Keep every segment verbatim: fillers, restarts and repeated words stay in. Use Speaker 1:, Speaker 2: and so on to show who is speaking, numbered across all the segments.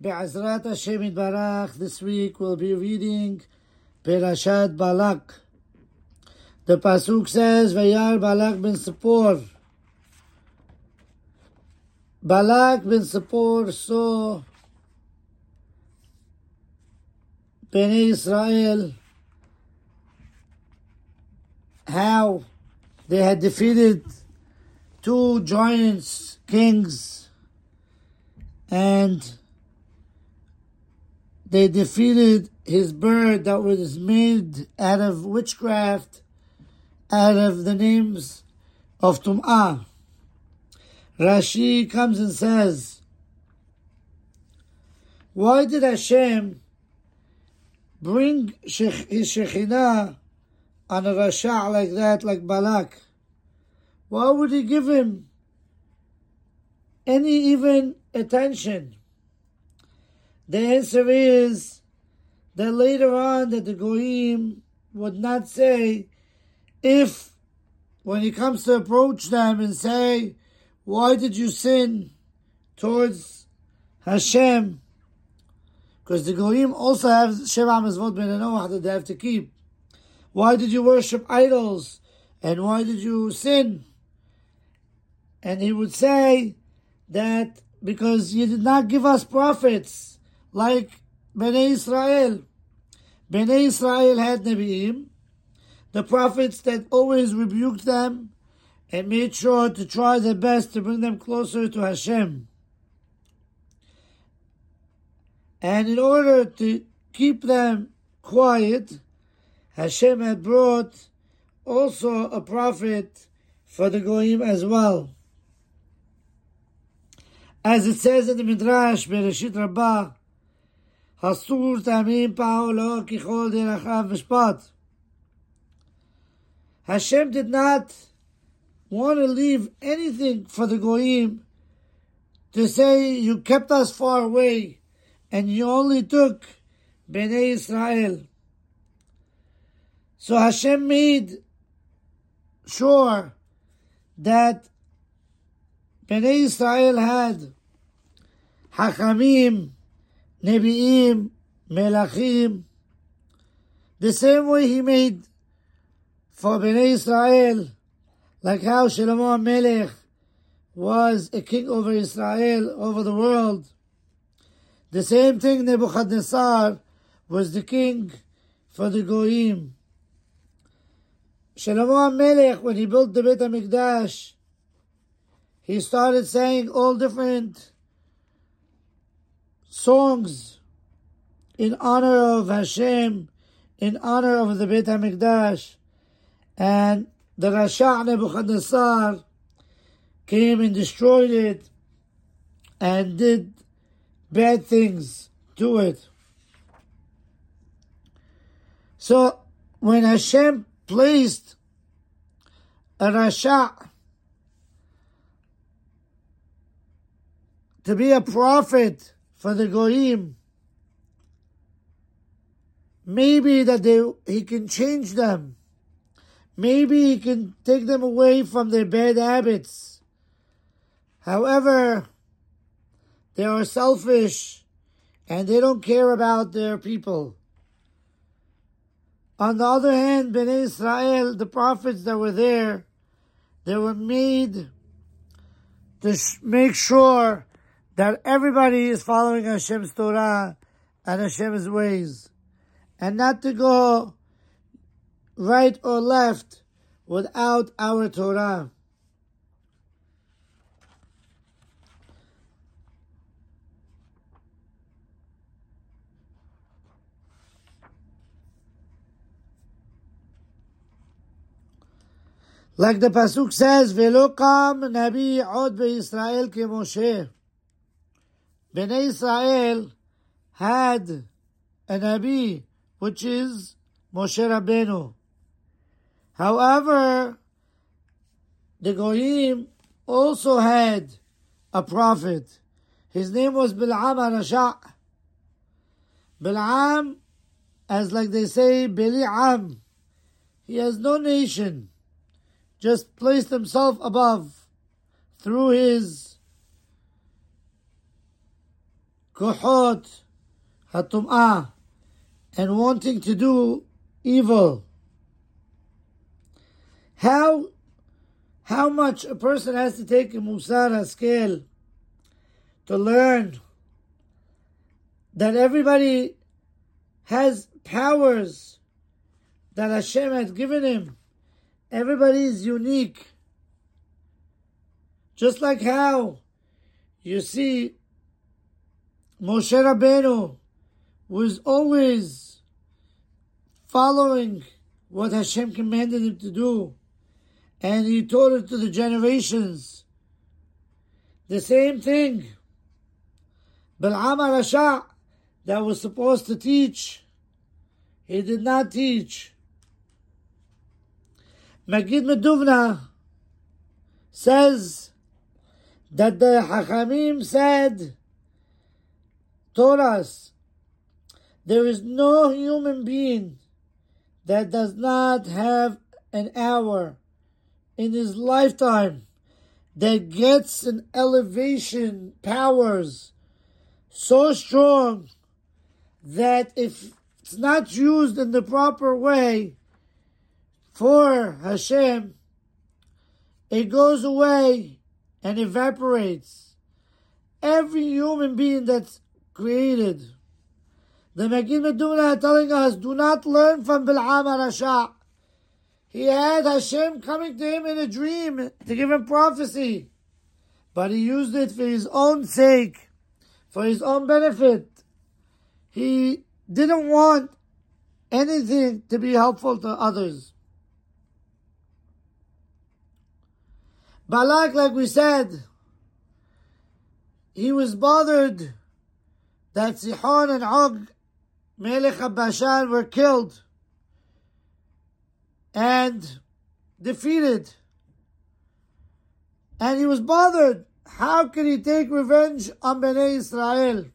Speaker 1: Be'ezrat Hashem Yitbarach, this week we'll be reading Perashat Balak. The Pasuk says, Vayar Balak ben Zippor. Balak ben Zippor saw Bnei Israel, how they had defeated two giants, kings, and they defeated his bird that was made out of witchcraft, out of the names of Tum'ah. Rashi comes and says, why did Hashem bring his Shekhinah on a Rasha like that, like Balak? Why would he give him any even attention? The answer is that later on that the Goyim would not say, if when he comes to approach them and say, why did you sin towards Hashem? Because the Goyim also have Sheva Mitzvot Ben Noach that they have to keep. Why did you worship idols? And why did you sin? And he would say that because you did not give us prophets like Bnei Israel. Bnei Israel had Nebi'im, the prophets that always rebuked them and made sure to try their best to bring them closer to Hashem. And in order to keep them quiet, Hashem had brought also a prophet for the Goyim as well. As it says in the Midrash, Bereshit Rabbah, Hasur tamim pa'olo kichol derachav mishpat. Hashem did not want to leave anything for the Goyim to say, you kept us far away and you only took Bnei Israel. So Hashem made sure that Bnei Israel had Hachamim, Nebi'im, Melachim, the same way he made for Bnei Israel, like how Shlomo Melech was a king over Israel, over the world. The same thing Nebuchadnezzar was the king for the Goyim. Shlomo Melech, when he built the Beit HaMikdash, he started saying all different songs in honor of Hashem, in honor of the Beit HaMikdash. And the Rasha Nebuchadnezzar came and destroyed it and did bad things to it. So when Hashem placed a Rasha to be a prophet for the Goyim, maybe that they he can change them. Maybe he can take them away from their bad habits. However, they are selfish and they don't care about their people. On the other hand, Bnei Israel, the prophets that were there, they were made to sh- make sure that everybody is following Hashem's Torah and Hashem's ways, and not to go right or left without our Torah. Like the Pasuk says, Velo kam Nabi od be'Yisrael ke Moshe. Bnei Israel had a Nabi, which is Moshe Rabbeinu. However, the Goyim also had a prophet. His name was Bil'am HaRasha. Bil'am, as like they say, Bili'am. He has no nation. Just placed himself above through his Kuhot Hatum'ah, and wanting to do evil. How how much a person has to take a Musar scale to learn that everybody has powers that Hashem has given him. Everybody is unique. Just like how you see Moshe Rabbeinu was always following what Hashem commanded him to do, and he taught it to the generations. The same thing, Bal'am HaRasha, that was supposed to teach, he did not teach. Magid Meduvna says that the Hachamim said, taught us, there is no human being that does not have an hour in his lifetime that gets an elevation powers so strong that if it's not used in the proper way for Hashem, it goes away and evaporates. Every human being that's created. The Magid Meduvna telling us, do not learn from Bal'am HaRasha. He had Hashem coming to him in a dream to give him prophecy, but he used it for his own sake, for his own benefit. He didn't want anything to be helpful to others. Balak, like we said, he was bothered that Sihon and Og, Melech HaBashan, were killed and defeated. And he was bothered. How could he take revenge on Bnei Israel?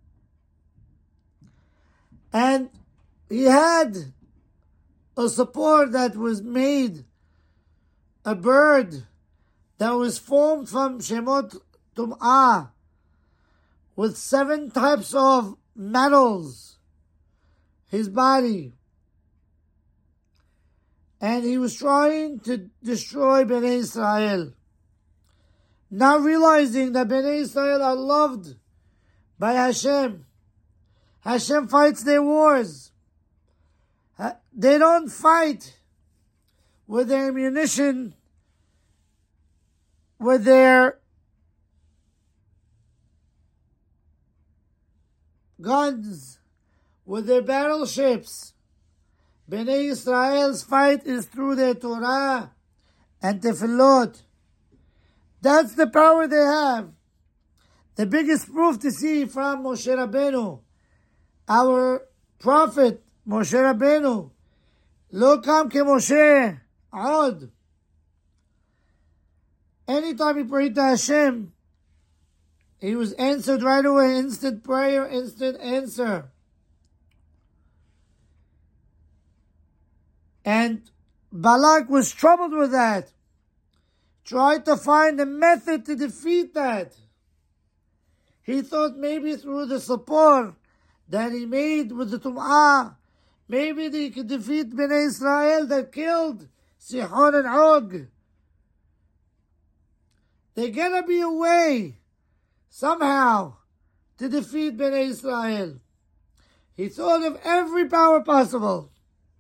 Speaker 1: And he had a support that was made, a bird that was formed from Shemot Tum'ah, with seven types of metals, his body. And he was trying to destroy Bnei Israel, not realizing that Bnei Israel are loved by Hashem. Hashem fights their wars. They don't fight with their ammunition, with their guns, with their battleships. Bnei Israel's fight is through their Torah and Tefillot. That's the power they have. The biggest proof to see from Moshe Rabbeinu, our prophet Moshe Rabbeinu, Lo kam ke Moshe Od. Anytime he prayed to Hashem, he was answered right away. Instant prayer, instant answer. And Balak was troubled with that. Tried to find a method to defeat that. He thought maybe through the support that he made with the Tum'ah, maybe he could defeat Bnei Israel that killed Sihon and Og. There's gonna be a way, somehow, to defeat Bnei Israel. He thought of every power possible.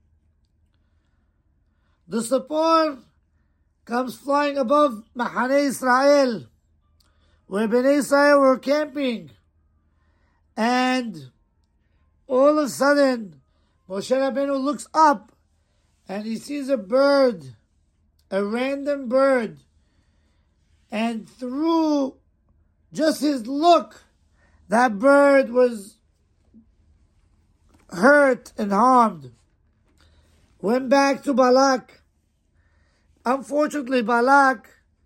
Speaker 1: The support comes flying above Mahaneh Israel, where Bnei Israel were camping. And all of a sudden, Moshe Rabbeinu looks up and he sees a bird, a random bird. And through just his look, that bird was hurt and harmed. Went back to Balak. Unfortunately, Balak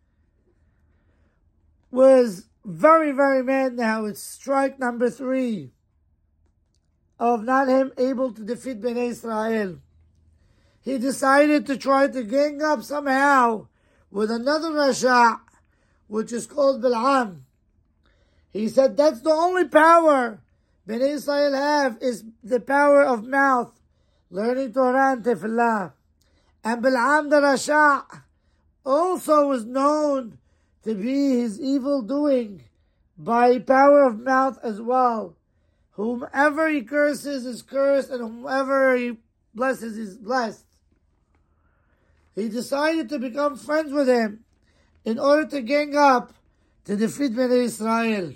Speaker 1: was very, very mad now. It's strike number three of not him able to defeat Bnei Israel. He decided to try to gang up somehow with another Rasha, which is called Bal'am. He said that's the only power Bnei Israel have, is the power of mouth, learning Torah and Tefillah. And Bil'am the Rasha also was known to be his evil doing by power of mouth as well. Whomever he curses is cursed, and whomever he blesses is blessed. He decided to become friends with him in order to gang up to defeat Bnei Israel.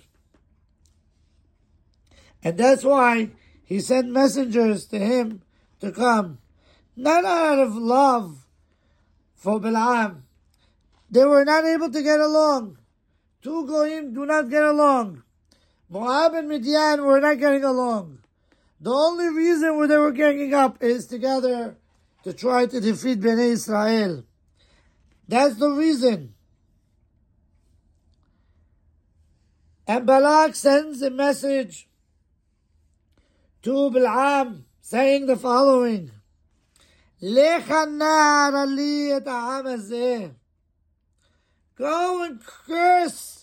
Speaker 1: And that's why he sent messengers to him to come. Not out of love for Balaam. They were not able to get along. Two Goyim do not get along. Moab and Midian were not getting along. The only reason why they were ganging up is together to try to defeat Bnei Israel. That's the reason. And Balak sends a message to Balaam saying the following: Lecha na'ar li et ha'am hazeh. Go and curse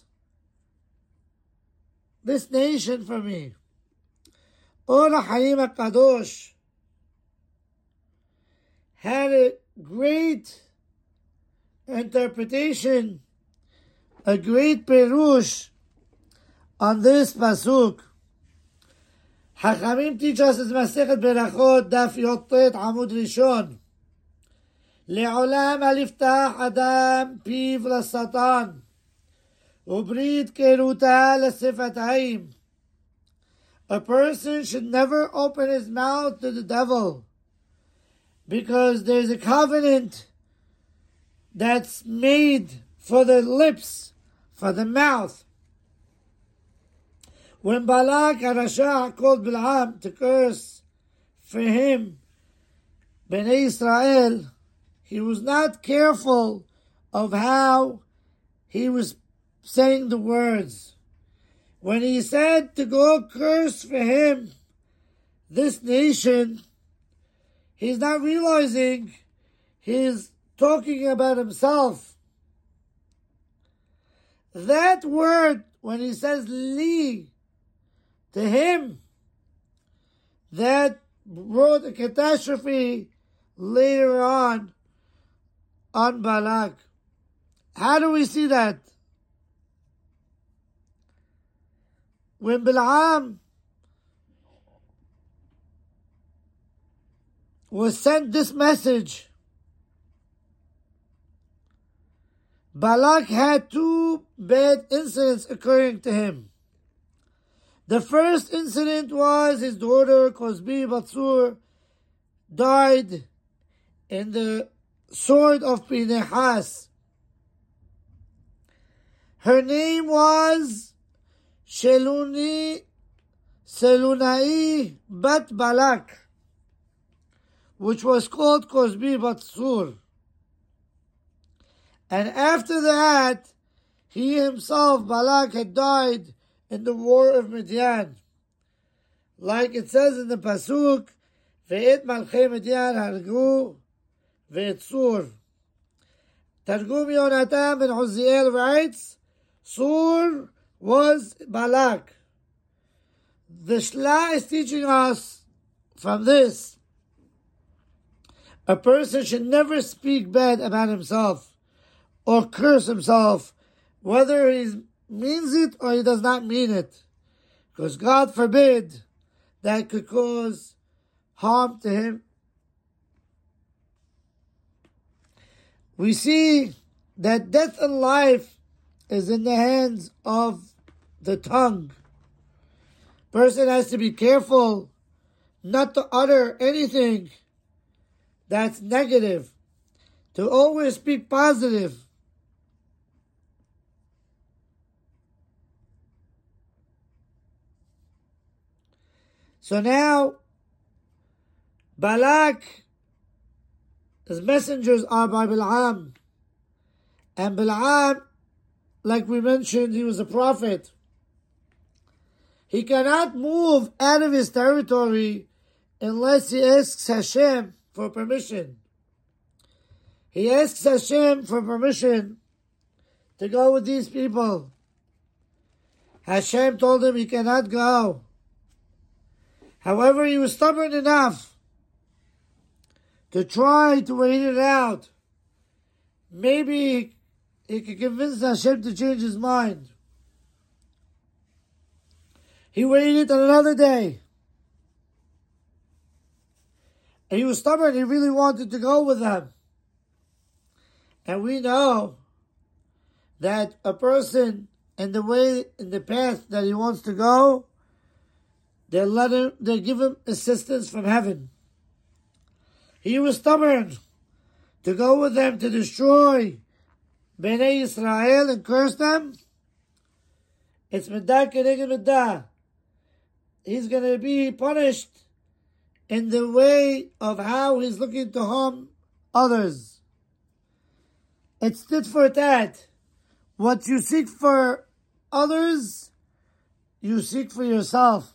Speaker 1: this nation for me. Or HaChaim HaKadosh had a great interpretation, a great perush on this pasuk. Hachamim teach us in Masechet Berachot, Daf Yotet Amud Rishon. לעולם אל יפתח אדם פיו לשטן, וברית כרותה לשפתיים. A person should never open his mouth to the devil, because there's a covenant that's made for the lips, for the mouth. When Balak HaRasha called Balaam to curse for him, Bnei Israel, he was not careful of how he was saying the words. When he said to go curse for him, this nation, he's not realizing he's talking about himself. That word, when he says li, to him, that brought a catastrophe later on on Balak. How do we see that? When Balaam was sent this message, Balak had two bad incidents occurring to him. The first incident was his daughter Kozbi Batsur died in the sword of Pinehas. Her name was Sheluni Selunai Bat Balak, which was called Kozbi Batsur. And after that, he himself, Balak, had died in the war of Midian. Like it says in the Pasuk, Ve'et Malchei Midian hargu Ve'et Sur. Targum Yonatan ben Uziel writes, Sur was Balak. The Shla is teaching us from this, a person should never speak bad about himself or curse himself, whether he means it or he does not mean it, because God forbid that could cause harm to him. We see that death and life is in the hands of the tongue. Person has to be careful not to utter anything that's negative, to always speak positive. So now, Balak, his messengers are by Balaam. And Balaam, like we mentioned, he was a prophet. He cannot move out of his territory unless he asks Hashem for permission. He asks Hashem for permission to go with these people. Hashem told him he cannot go. However, he was stubborn enough to try to wait it out. Maybe he could convince Hashem to change his mind. He waited another day. And he was stubborn. He really wanted to go with them. And we know that a person in the way, in the path that he wants to go, they let him, they give him assistance from heaven. He was stubborn to go with them to destroy Bnei Israel and curse them. It's midah keneged midah. He's going to be punished in the way of how he's looking to harm others. It's tit for tat. What you seek for others, you seek for yourself.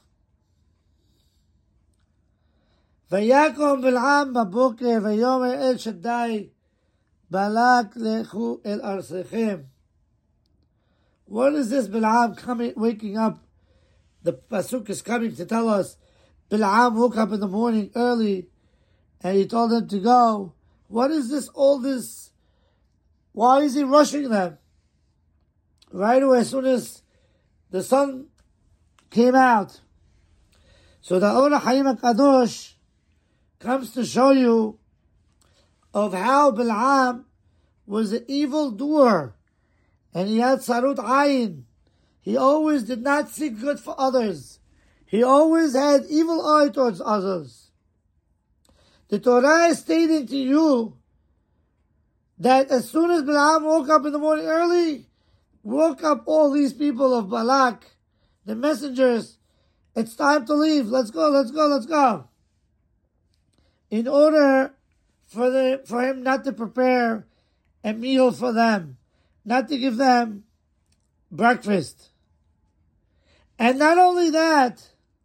Speaker 1: ויקום בלעם בבוקר ויאמר אל שדי בלק לכו אל ארצכם. What is this Balaam coming, waking up? The pasuk is coming to tell us Balaam woke up in the morning early and he told them to go. What is this, all this? Why is he rushing them? Right away, as soon as the sun came out. So the Or HaChaim HaKadosh comes to show you of how Balaam was an evil doer and he had sarut ayin. He always did not seek good for others. He always had evil eye towards others. The Torah is stating to you that as soon as Balaam woke up in the morning early, woke up all these people of Balak, the messengers, it's time to leave. Let's go, let's go, let's go. In order for the for him not to prepare a meal for them, not to give them breakfast. And not only that,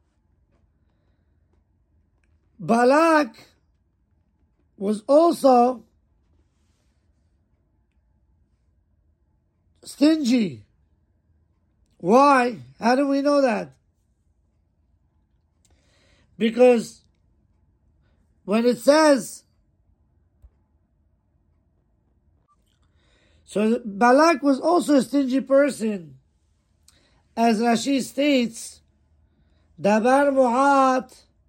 Speaker 1: Balak was also stingy. Why? How do we know that? Because when it says, so Balak was also a stingy person. As Rashi states, Dabar mu'at,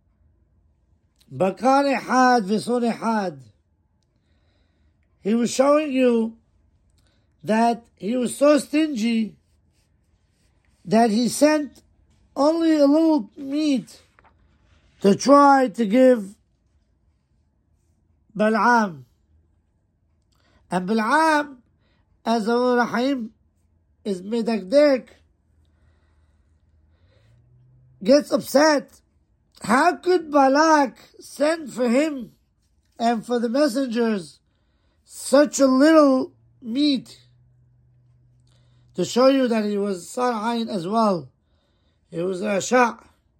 Speaker 1: bakar ehad v'son ehad. He was showing you that he was so stingy that he sent only a little meat to try to give Balaam. And Balaam, as Or HaChaim is medakdek, gets upset. How could Balak send for him and for the messengers such a little meat? To show you that he was Sar Ayin as well. He was a Rasha.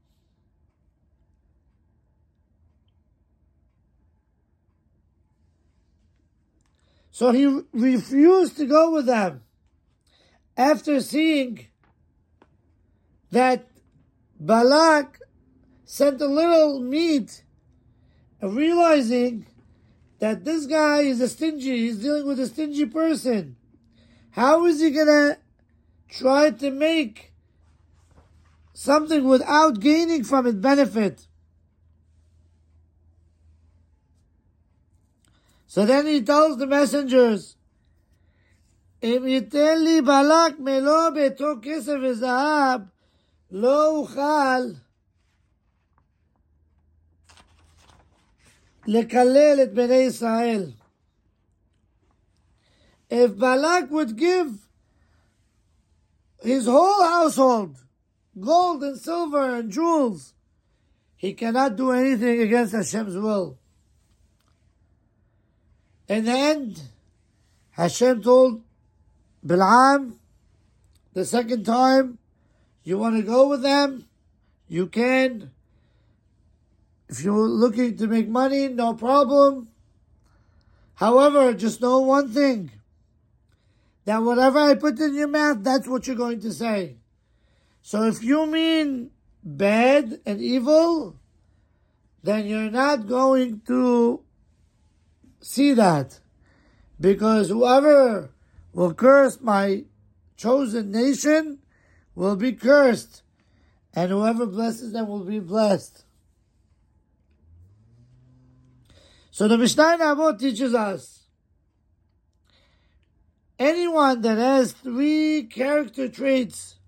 Speaker 1: So he refused to go with them after seeing that Balak sent a little meat and realizing that this guy is a stingy, he's dealing with a stingy person. How is he going to try to make something without gaining from it benefit? So then he tells the messengers, Im yitel li Balak melo beto kesef v'zahab, lo uchal lekalel et bnei Israel. If Balak would give his whole household gold and silver and jewels, he cannot do anything against Hashem's will. In the end, Hashem told Balaam the second time, you want to go with them? You can. If you're looking to make money, no problem. However, just know one thing, that whatever I put in your mouth, that's what you're going to say. So if you mean bad and evil, then you're not going to see that. Because whoever will curse my chosen nation will be cursed, and whoever blesses them will be blessed. So the Mishnah in Avot teaches us, anyone that has three character traits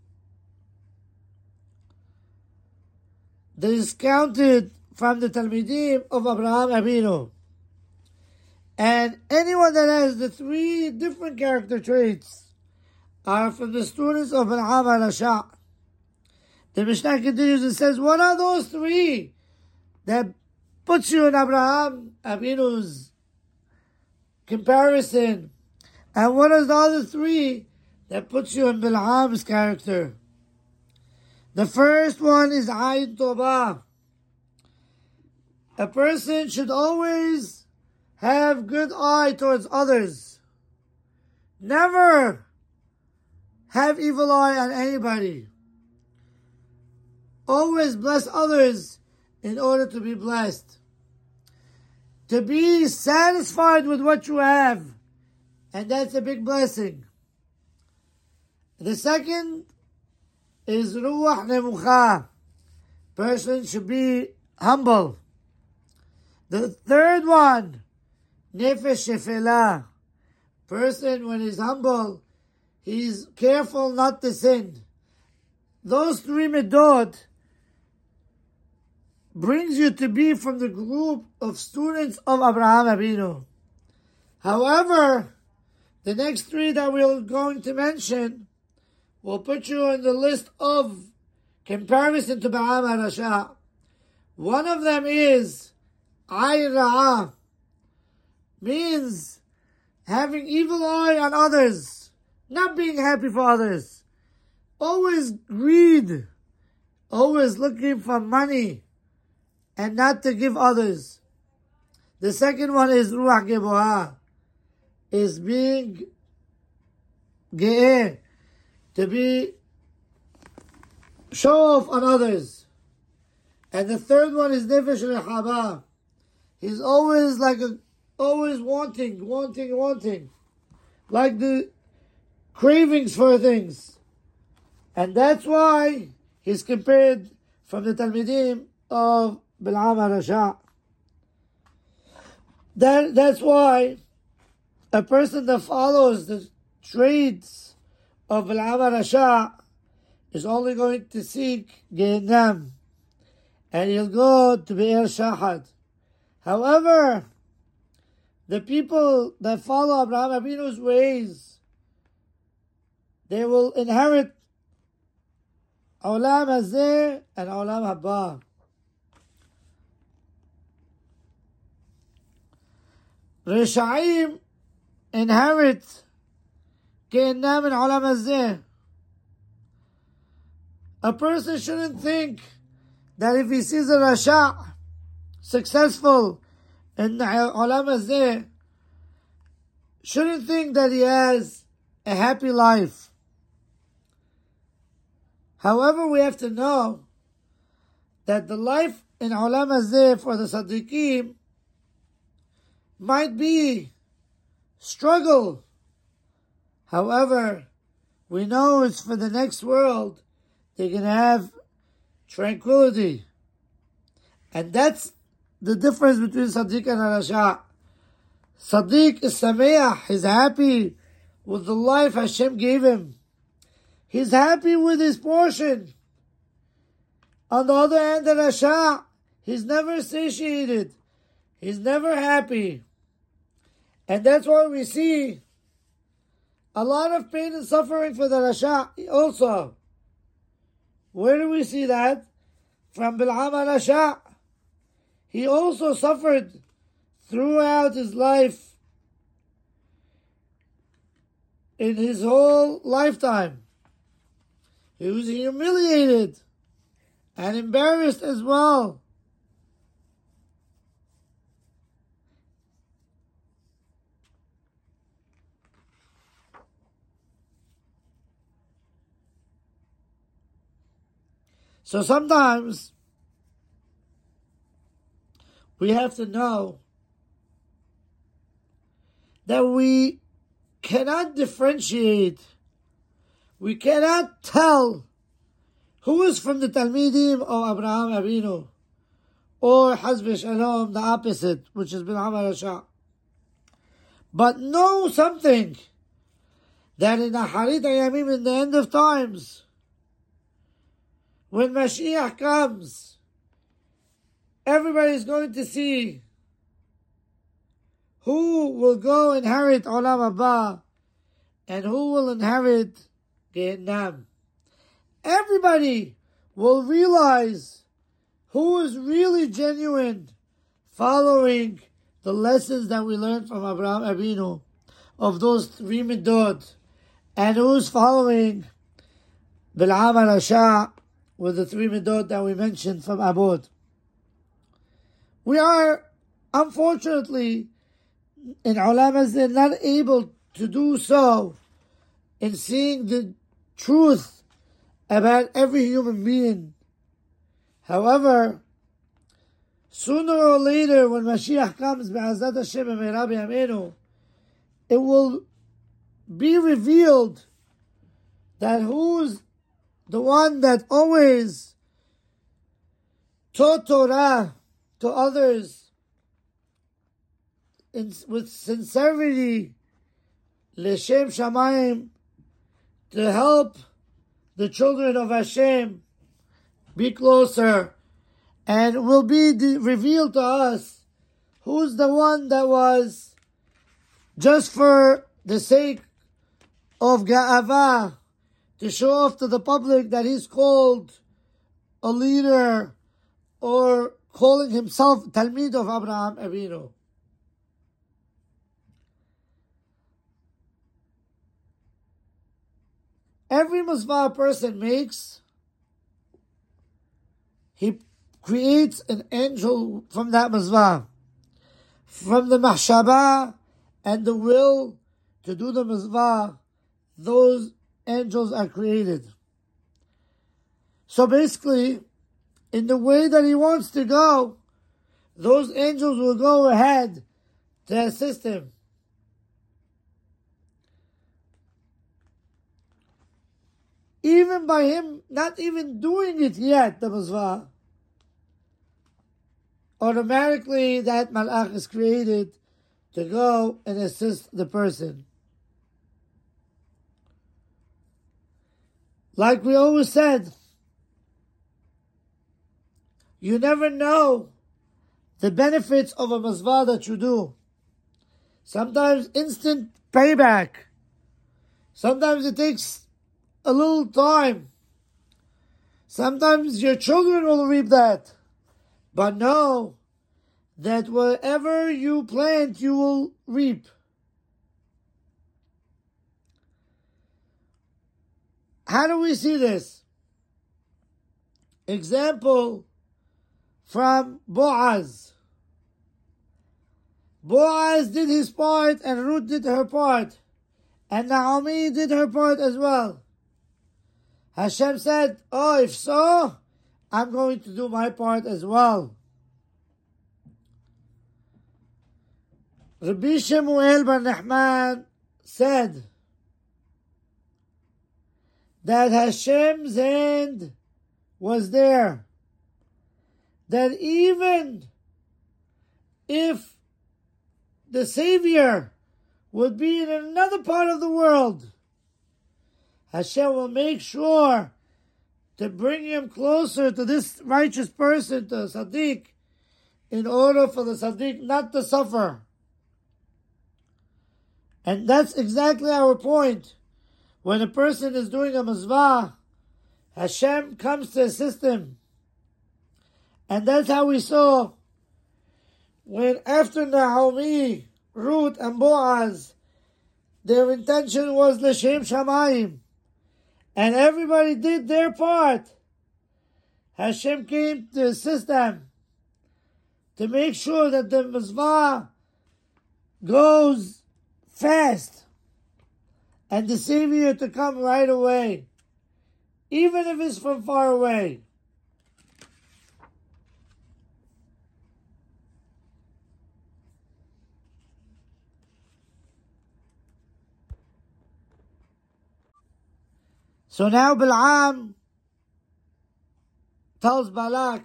Speaker 1: that is counted from the Talmidim of Abraham Avinu, and anyone that has the three different character traits are from the students of Bil'am HaRasha. The Mishnah continues and says, what are those three that puts you in Abraham Avinu's comparison? And what are the other three that puts you in Bil'am's character? The first one is Ayn Tovah. A person should always have good eye towards others. Never have evil eye on anybody. Always bless others in order to be blessed. To be satisfied with what you have, and that's a big blessing. The second is Ruach Nemucha. Person should be humble. The third one, Nefesh Shefela. Person, when he's humble, he's careful not to sin. Those three medot brings you to be from the group of students of Abraham Avinu. However, the next three that we're going to mention will put you in the list of comparison to Bil'am HaRasha. One of them is Ayn Ra'ah, means having evil eye on others, not being happy for others, always greed, always looking for money, and not to give others. The second one is Ruach Geboah, is being ge'eh, to be show off on others. And the third one is Nefesh Rehaba. He's always like a, always wanting, wanting, wanting, like the cravings for things. And that's why he's compared from the Talmidim of Bil'am HaRasha. That, that's why a person that follows the traits of Bil'am HaRasha is only going to seek Gehinnom, and he'll go to Be'er Shahad. However, the people that follow Abraham Avinu's ways, they will inherit Olam Hazeh and Olam Haba. Risha'im inherit Gehinnom and Olam Hazeh. A person shouldn't think that if he sees a Rasha successful in Olam Hazeh, shouldn't think that he has a happy life. However, we have to know that the life in Olam Hazeh for the Tzaddikim might be struggle. However, we know it's for the next world. They're going to have tranquility. And that's the difference between Tzaddik and Rasha. Tzaddik is Sameach. He's happy with the life Hashem gave him. He's happy with his portion. On the other hand, the Rasha, he's never satiated. He's never happy. And that's why we see a lot of pain and suffering for the Rasha also. Where do we see that? From Bil'am HaRasha. He also suffered throughout his life, in his whole lifetime. He was humiliated and embarrassed as well. So sometimes we have to know that we cannot differentiate, we cannot tell who is from the Talmidim of Abraham Avinu, or Hazb Shalom, the opposite, which is Bil'am Rasha. But know something, that in the Harit Ayamim, in the end of times, when Mashiach comes, everybody is going to see who will go inherit Olam Haba and who will inherit Gehenna. Everybody will realize who is really genuine, following the lessons that we learned from Abraham Avinu of those three midot, and who's following Bil'am Rasha with the three midot that we mentioned from Abod. We are, unfortunately, in Olam Hazeh, not able to do so in seeing the truth about every human being. However, sooner or later, when Mashiach comes, Be'ezrat Hashem and Me'era B'yameinu, it will be revealed that who's the one that always taught Torah to others in, with sincerity, L'Shem Shamayim, to help the children of Hashem be closer, and will be de- revealed to us who's the one that was just for the sake of Ga'ava, to show off to the public that he's called a leader, or calling himself Talmid of Abraham Avinu. Every Musbah person makes, he creates an angel from that Musbah. From the Mahshabah and the will to do the Musbah, those angels are created. So basically, in the way that he wants to go, those angels will go ahead to assist him. Even by him not even doing it yet, the Musbah, automatically that Malach is created to go and assist the person. Like we always said, you never know the benefits of a Musbah that you do. Sometimes instant payback. Sometimes it takes a little time. Sometimes your children will reap that. But know that whatever you plant, you will reap. How do we see this? Example from Boaz. Boaz did his part and Ruth did her part. And Naomi did her part as well. Hashem said, oh, if so, I'm going to do my part as well. Rabbi Shemuel bar Nachman said that Hashem's hand was there. That even if the Savior would be in another part of the world, Hashem will make sure to bring him closer to this righteous person, to Sadiq, in order for the Sadiq not to suffer. And that's exactly our point. When a person is doing a Musbah, Hashem comes to assist him. And that's how we saw when after Naomi, Ruth and Boaz, their intention was L'Shem Shamayim, and everybody did their part. Hashem came to assist them, to make sure that the Musbah goes fast, and the Savior to come right away, even if it's from far away. So now Bil'am tells Balak,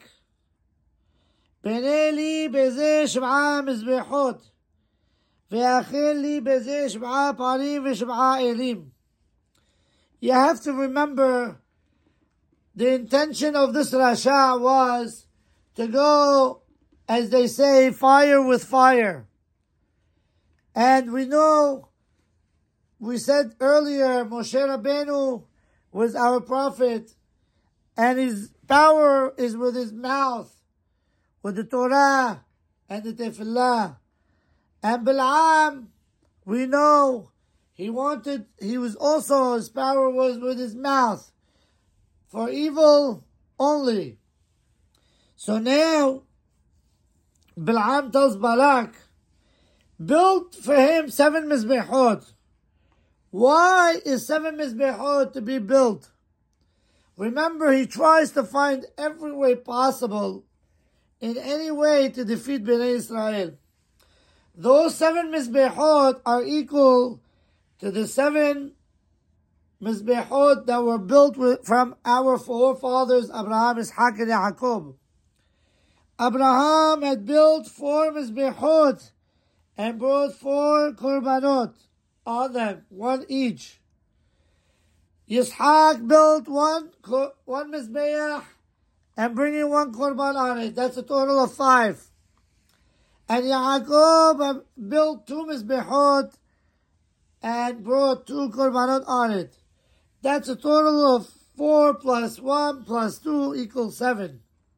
Speaker 1: Bene li beze sheb'a mizbechot, ve'achil li beze sheb'a parim ve'sheb'a elim. You have to remember the intention of this Rasha was to go, as they say, fire with fire. And we know, we said earlier, Moshe Rabbeinu was our prophet, and his power is with his mouth, with the Torah and the Tefillah. And Bil'am, we know, he wanted, he was also, his power was with his mouth, for evil only. So now, Bil'am tells Balak, build for him seven mizbechot. Why is seven mizbechot to be built? Remember, he tries to find every way possible, in any way, to defeat Bnei Israel. Those seven mizbechot are equal to the seven mizbechot that were built with, from our forefathers, Abraham, Ishaq, and Yaakov. Abraham had built four mizbechot and brought four korbanot on them, one each. Yitzhak built one one mizbeach and bringing one korban on it. That's a total of five. And Yaakov built two mizbechot and brought two korbanot on it. That's a total of four plus one plus two equals seven.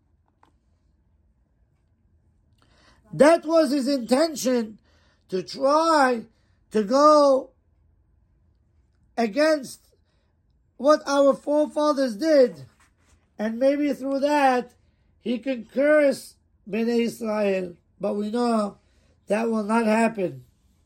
Speaker 1: That was his intention, to try to go against what our forefathers did, and maybe through that he can curse Bnei Israel. But we know that will not happen.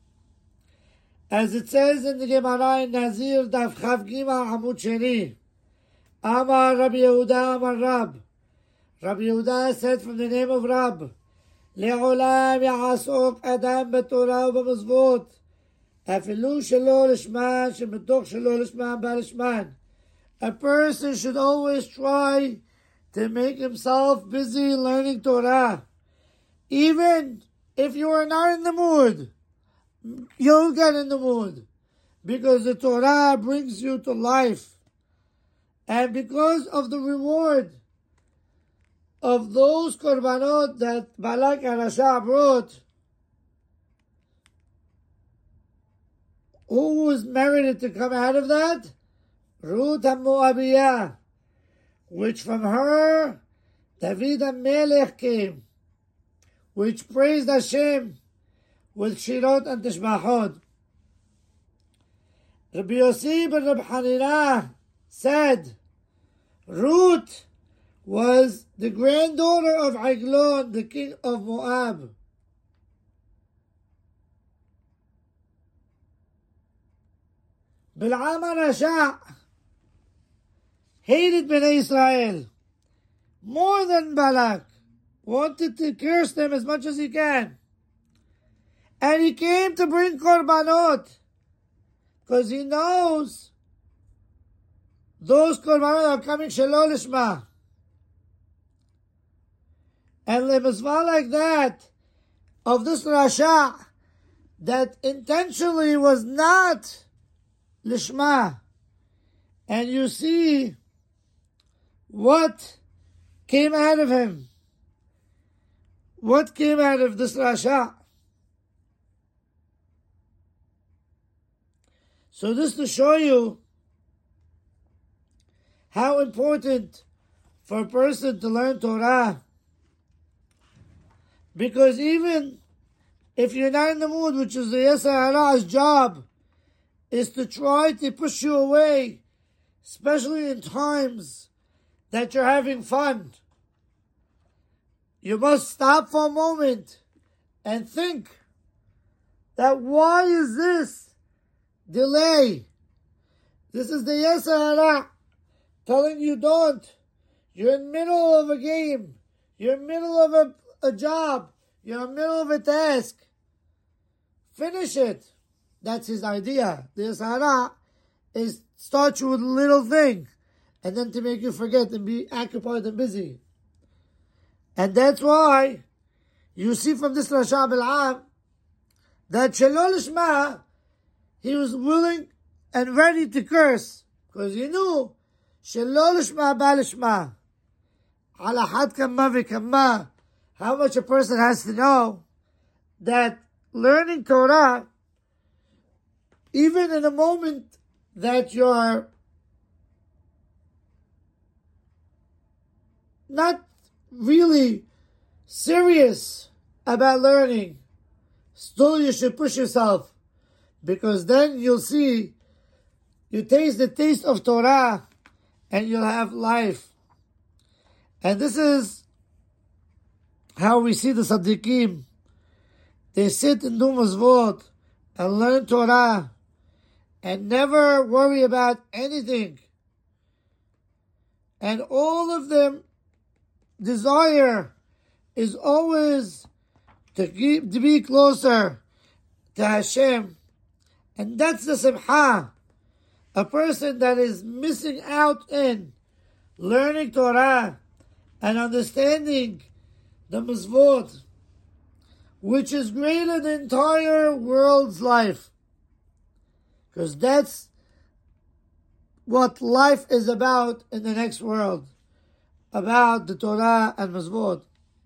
Speaker 1: As it says in the Gemara in Nazir, Daf Chav Gimel Amud Sheni, Amar Rabbi Yehuda Amar Rab. Rabbi Yehuda said from the name of Rab, לעולם יעסוק אדם בתורה ובמצוות, אפילו שלא לשמן, שמתוך שלא לשמן בא לשמן. A person should always try to make himself busy learning Torah. Even if you are not in the mood, you'll get in the mood, because the Torah brings you to life. And because of the reward of those korbanot that Balak and Rasha brought, who was merited to come out of that? Ruth HaMoabiyah, which from her David HaMelech came, which praised Hashem with Shirot and Tishbachot. Rabbi Yossi ben Rabbi Hanina said, Ruth was the granddaughter of Eglon, the king of Moab. Bil'am HaRasha hated Bnei Israel more than Balak, wanted to curse them as much as he can. And he came to bring korbanot, because he knows those korbanot are coming shelo lishma. And lemizvah like that, of this Rasha, that intentionally was not lishma. And you see what came out of him. What came out of this Rasha. So this to show you how important for a person to learn Torah. Because even if you're not in the mood, which is the Yetzer Hara's job, is to try to push you away, especially in times that you're having fun. You must stop for a moment and think that why is this delay? This is the Yetzer Hara telling you don't. You're in the middle of a game. You're in the middle of a a job, you're in the middle of a task. Finish it. That's his idea. The Yetzer Hara is start you with a little thing, and then to make you forget and be occupied and busy. And that's why you see from this Rasha Bil'am that Shelo Lishma, he was willing and ready to curse, because he knew Shelo Lishma Ba Lishma. Ala had kama v'kama, how much a person has to know that learning Torah, even in a moment that you're not really serious about learning, still you should push yourself, because then you'll see, you taste the taste of Torah, and you'll have life. And this is how we see the Tzaddikim. They sit and do Mazvot and learn Torah and never worry about anything. And all of them desire is always to keep, to be closer to Hashem. And that's the Simcha. A person that is missing out in learning Torah and understanding the Mazvot, which is greater than the entire world's life. Because that's what life is about in the next world, about the Torah and Mazvot.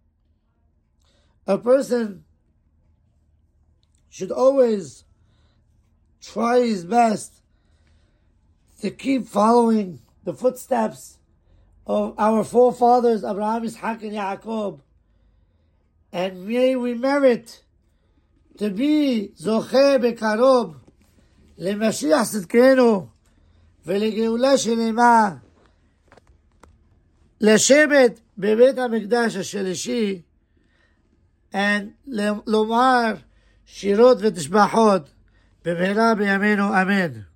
Speaker 1: A person should always try his best to keep following the footsteps of our forefathers, Abraham, Ishaq, and Yaakov. And may we merit to be Zoche Bekarob למשיח צדקנו ולגאולה שלמה, לשבת בבית המקדש השלישי, and לומר שירות ותשבחות במהרה בימינו, אמן.